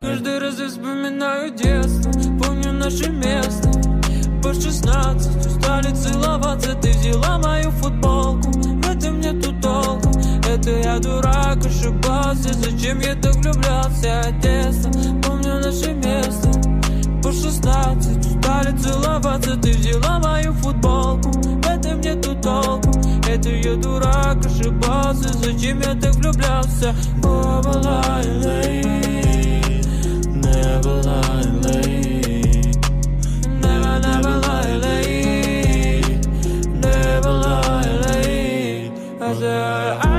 Каждый раз я вспоминаю детство, помню наше место. По 16 устали целоваться, ты взяла мою футболку. В этом нету толку, это я дурак, ошибался. Зачем я так влюблялся, Одесса, помню наше место. По 16 устали целоваться, ты взяла мою футболку. В этом нету толку, это я дурак, ошибался. Зачем я так влюблялся? Never lie late, never lie late, never lie late, never lie late. I said